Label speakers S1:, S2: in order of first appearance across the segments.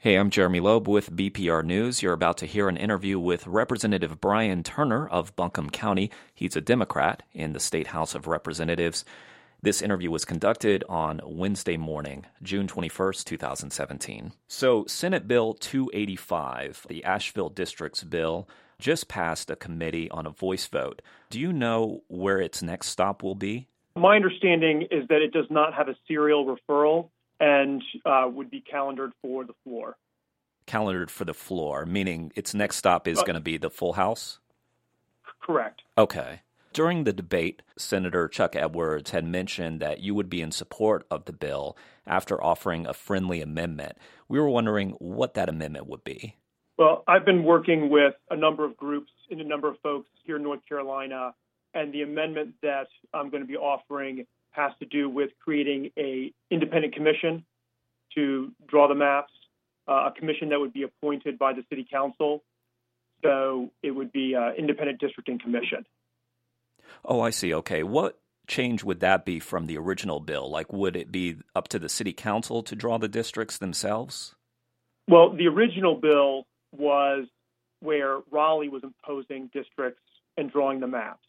S1: Hey, I'm Jeremy Loeb with BPR News. You're about to hear an interview with Representative Brian Turner of Buncombe County. He's a Democrat in the State House of Representatives. This interview was conducted on Wednesday morning, June 21st, 2017. So, Senate Bill 285, the Asheville District's bill, just passed a committee on a voice vote. Do you know where its next stop will be?
S2: My understanding is that it does not have a serial referral and would be calendared for the floor.
S1: Calendared for the floor, meaning its next stop is going to be the full House?
S2: Correct.
S1: Okay. During the debate, Senator Chuck Edwards had mentioned that you would be in support of the bill after offering a friendly amendment. We were wondering what that amendment would be.
S2: Well, I've been working with a number of groups and a number of folks here in North Carolina, and the amendment that I'm going to be offering has to do with creating an independent commission to draw the maps, a commission that would be appointed by the city council. So it would be an independent districting commission.
S1: Oh, I see. Okay. What change would that be from the original bill? Like, would it be up to the city council to draw the districts themselves?
S2: Well, the original bill was where Raleigh was imposing districts and drawing the maps.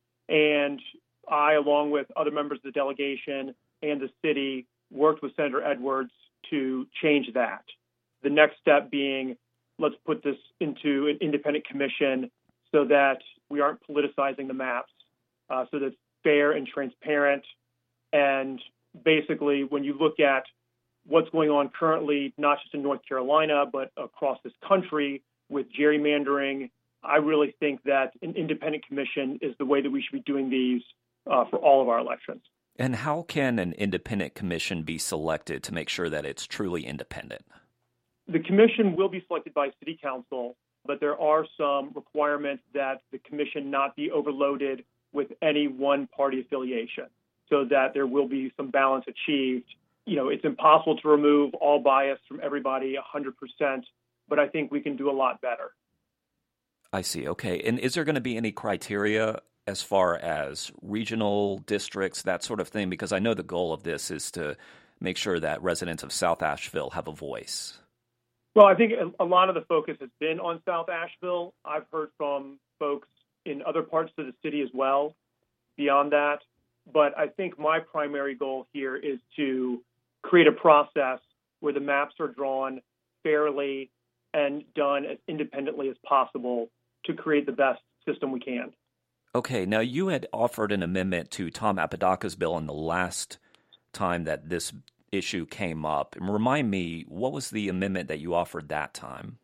S2: And I, along with other members of the delegation and the city, worked with Senator Edwards to change that. The next step being, let's put this into an independent commission so that we aren't politicizing the maps, so that it's fair and transparent. And basically, when you look at what's going on currently, not just in North Carolina, but across this country with gerrymandering, I really think that an independent commission is the way that we should be doing these for all of our elections.
S1: And how can an independent commission be selected to make sure that it's truly independent?
S2: The commission will be selected by city council, but there are some requirements that the commission not be overloaded with any one party affiliation so that there will be some balance achieved. You know, it's impossible to remove all bias from everybody 100%, but I think we can do a lot better.
S1: I see. Okay. And is there going to be any criteria as far as regional districts, that sort of thing? Because I know the goal of this is to make sure that residents of South Asheville have a voice.
S2: Well, I think a lot of the focus has been on South Asheville. I've heard from folks in other parts of the city as well beyond that. But I think my primary goal here is to create a process where the maps are drawn fairly and done as independently as possible to create the best system we can.
S1: Okay, now you had offered an amendment to Tom Apodaca's bill in the last time that this issue came up. And remind me, what was the amendment that you offered that time?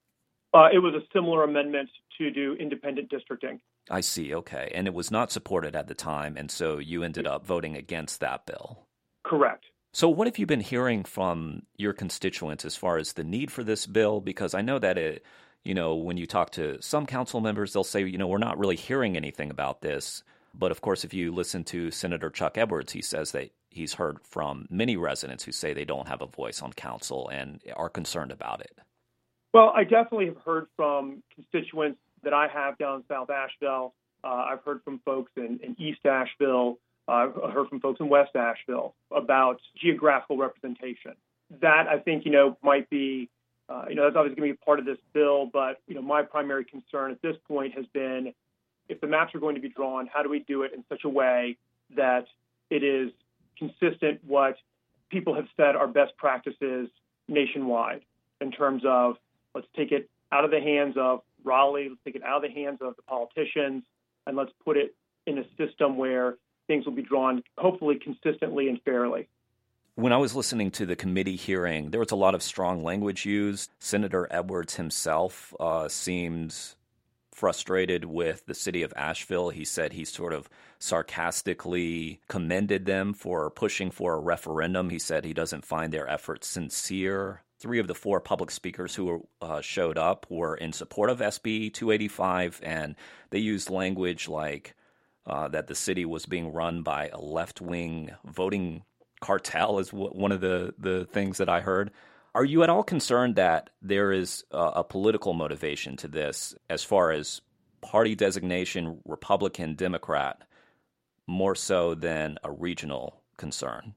S2: It was a similar amendment to do independent districting.
S1: I see, okay. And it was not supported at the time, and so you ended up voting against that bill.
S2: Correct.
S1: So what have you been hearing from your constituents as far as the need for this bill? Because I know that when you talk to some council members, they'll say, we're not really hearing anything about this. But of course, if you listen to Senator Chuck Edwards, he says that he's heard from many residents who say they don't have a voice on council and are concerned about it.
S2: Well, I definitely have heard from constituents that I have down in South Asheville. I've heard from folks in East Asheville. I've heard from folks in West Asheville about geographical representation. That, I think, might be, that's obviously going to be part of this bill. But, my primary concern at this point has been, if the maps are going to be drawn, how do we do it in such a way that it is consistent what people have said are best practices nationwide in terms of, let's take it out of the hands of Raleigh, let's take it out of the hands of the politicians, and let's put it in a system where things will be drawn hopefully consistently and fairly.
S1: When I was listening to the committee hearing, there was a lot of strong language used. Senator Edwards himself seemed frustrated with the city of Asheville. He said he sort of sarcastically commended them for pushing for a referendum. He said he doesn't find their efforts sincere. 3 of the 4 public speakers who showed up were in support of SB 285, and they used language like that the city was being run by a left-wing voting cartel is one of the things that I heard. Are you at all concerned that there is a political motivation to this as far as party designation, Republican, Democrat, more so than a regional concern?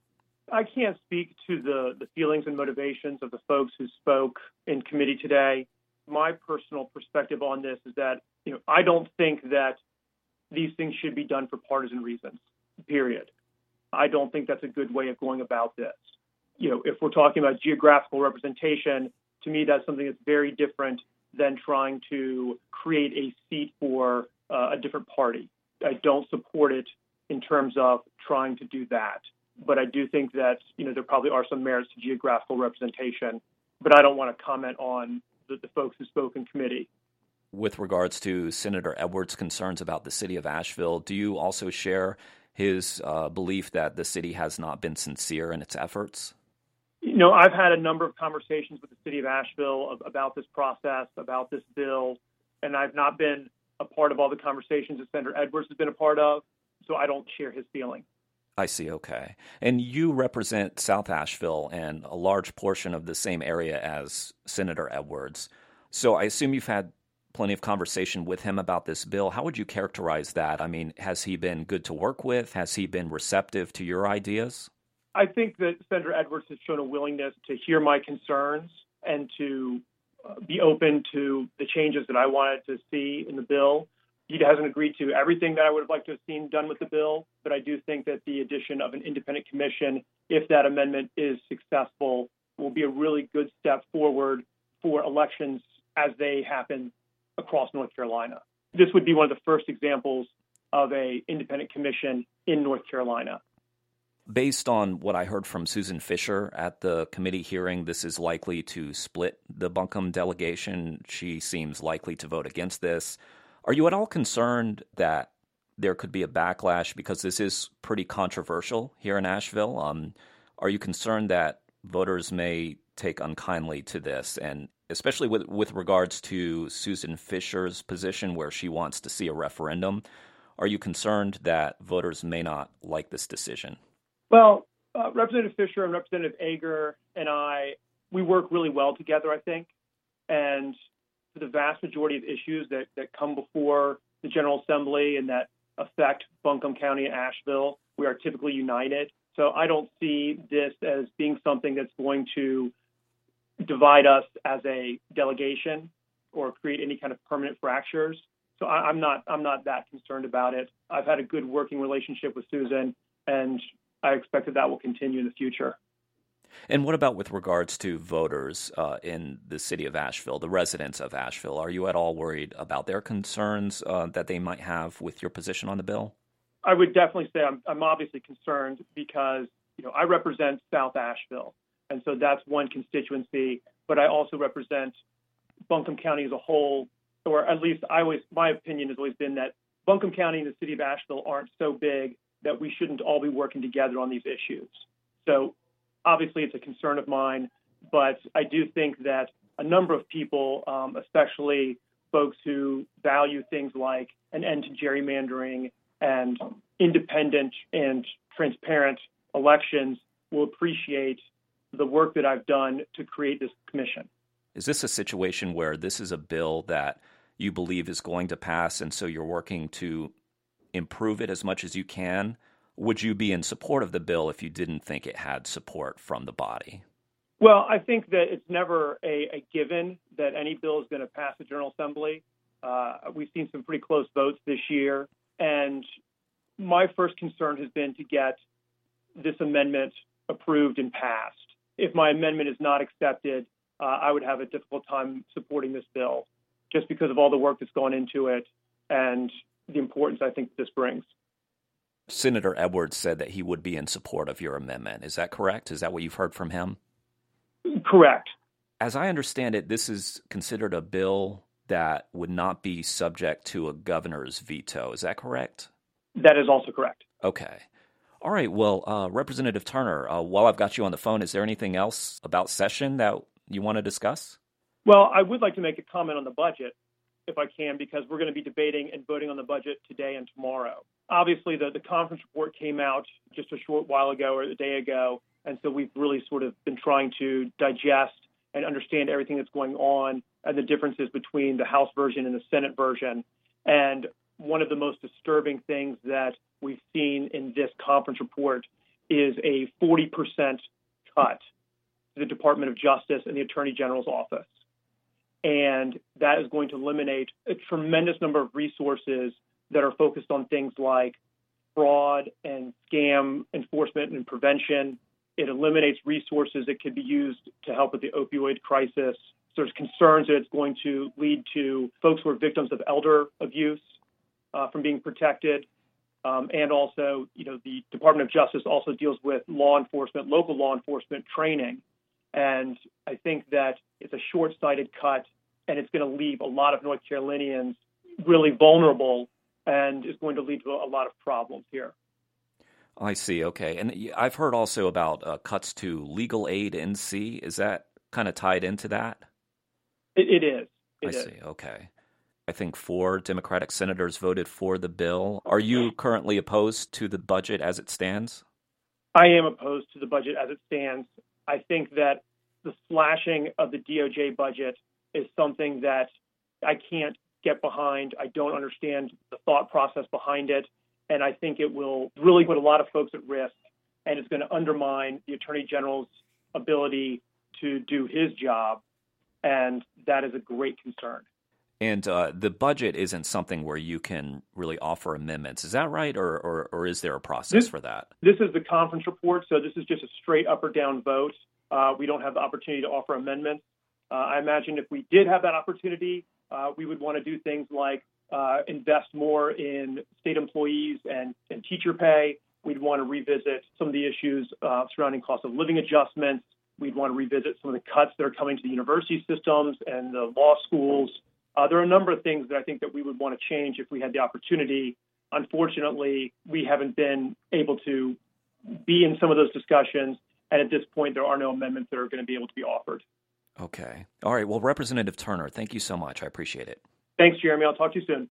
S2: I can't speak to the feelings and motivations of the folks who spoke in committee today. My personal perspective on this is that, I don't think that these things should be done for partisan reasons, period. I don't think that's a good way of going about this. If we're talking about geographical representation, to me, that's something that's very different than trying to create a seat for a different party. I don't support it in terms of trying to do that. But I do think that, there probably are some merits to geographical representation, but I don't want to comment on the folks who spoke in committee.
S1: With regards to Senator Edwards' concerns about the city of Asheville, do you also share his belief that the city has not been sincere in its efforts?
S2: I've had a number of conversations with the city of Asheville about this process, about this bill, and I've not been a part of all the conversations that Senator Edwards has been a part of, so I don't share his feeling.
S1: I see, okay. And you represent South Asheville and a large portion of the same area as Senator Edwards. So I assume you've had plenty of conversation with him about this bill. How would you characterize that? I mean, has he been good to work with? Has he been receptive to your ideas?
S2: I think that Senator Edwards has shown a willingness to hear my concerns and to be open to the changes that I wanted to see in the bill. He hasn't agreed to everything that I would have liked to have seen done with the bill, but I do think that the addition of an independent commission, if that amendment is successful, will be a really good step forward for elections as they happen across North Carolina. This would be one of the first examples of an independent commission in North Carolina.
S1: Based on what I heard from Susan Fisher at the committee hearing, this is likely to split the Buncombe delegation. She seems likely to vote against this. Are you at all concerned that there could be a backlash because this is pretty controversial here in Asheville? Are you concerned that voters may take unkindly to this, and especially with regards to Susan Fisher's position where she wants to see a referendum? Are you concerned that voters may not like this decision?
S2: Well, Representative Fisher and Representative Ager and we work really well together, I think. And for the vast majority of issues that come before the General Assembly and that affect Buncombe County and Asheville, we are typically united. So I don't see this as being something that's going to divide us as a delegation or create any kind of permanent fractures. So I'm not that concerned about it. I've had a good working relationship with Susan, and I expect that will continue in the future.
S1: And what about with regards to voters in the city of Asheville, the residents of Asheville? Are you at all worried about their concerns that they might have with your position on the bill?
S2: I would definitely say I'm obviously concerned because, I represent South Asheville, and so that's one constituency, but I also represent Buncombe County as a whole, or at least my opinion has always been that Buncombe County and the city of Asheville aren't so big that we shouldn't all be working together on these issues. So obviously it's a concern of mine, but I do think that a number of people, especially folks who value things like an end to gerrymandering and independent and transparent elections, will appreciate the work that I've done to create this commission.
S1: Is this a situation where this is a bill that you believe is going to pass, and so you're working to improve it as much as you can? Would you be in support of the bill if you didn't think it had support from the body?
S2: Well, I think that it's never a given that any bill is going to pass the General Assembly. We've seen some pretty close votes this year, and my first concern has been to get this amendment approved and passed. If my amendment is not accepted, I would have a difficult time supporting this bill just because of all the work that's gone into it and the importance I think this brings.
S1: Senator Edwards said that he would be in support of your amendment. Is that correct? Is that what you've heard from him?
S2: Correct.
S1: As I understand it, this is considered a bill that would not be subject to a governor's veto. Is that correct?
S2: That is also correct.
S1: Okay. All right. Well, Representative Turner, while I've got you on the phone, is there anything else about session that you want to discuss?
S2: Well, I would like to make a comment on the budget, if I can, because we're going to be debating and voting on the budget today and tomorrow. Obviously, the conference report came out just a short while ago or a day ago, and so we've really sort of been trying to digest and understand everything that's going on and the differences between the House version and the Senate version. And one of the most disturbing things that we've seen in this conference report is a 40% cut to the Department of Justice and the Attorney General's office. And that is going to eliminate a tremendous number of resources that are focused on things like fraud and scam enforcement and prevention. It eliminates resources that could be used to help with the opioid crisis. There's concerns that it's going to lead to folks who are victims of elder abuse from being protected. And also, the Department of Justice also deals with law enforcement, local law enforcement training. And I think that it's a short-sighted cut, and it's going to leave a lot of North Carolinians really vulnerable, and is going to lead to a lot of problems here.
S1: I see. Okay. And I've heard also about cuts to legal aid NC. Is that kind of tied into that?
S2: It is.
S1: I see. Okay. I think 4 Democratic senators voted for the bill. Are you currently opposed to the budget as it stands?
S2: I am opposed to the budget as it stands. I think that the slashing of the DOJ budget is something that I can't get behind. I don't understand the thought process behind it. And I think it will really put a lot of folks at risk, and it's going to undermine the Attorney General's ability to do his job. And that is a great concern.
S1: And the budget isn't something where you can really offer amendments. Is that right? Or is there a process for that?
S2: This is the conference report, so this is just a straight up or down vote. We don't have the opportunity to offer amendments. I imagine if we did have that opportunity, we would want to do things like invest more in state employees and teacher pay. We'd want to revisit some of the issues surrounding cost of living adjustments. We'd want to revisit some of the cuts that are coming to the university systems and the law schools. There are a number of things that I think that we would want to change if we had the opportunity. Unfortunately, we haven't been able to be in some of those discussions. And at this point, there are no amendments that are going to be able to be offered.
S1: Okay. All right. Well, Representative Turner, thank you so much. I appreciate it.
S2: Thanks, Jeremy. I'll talk to you soon.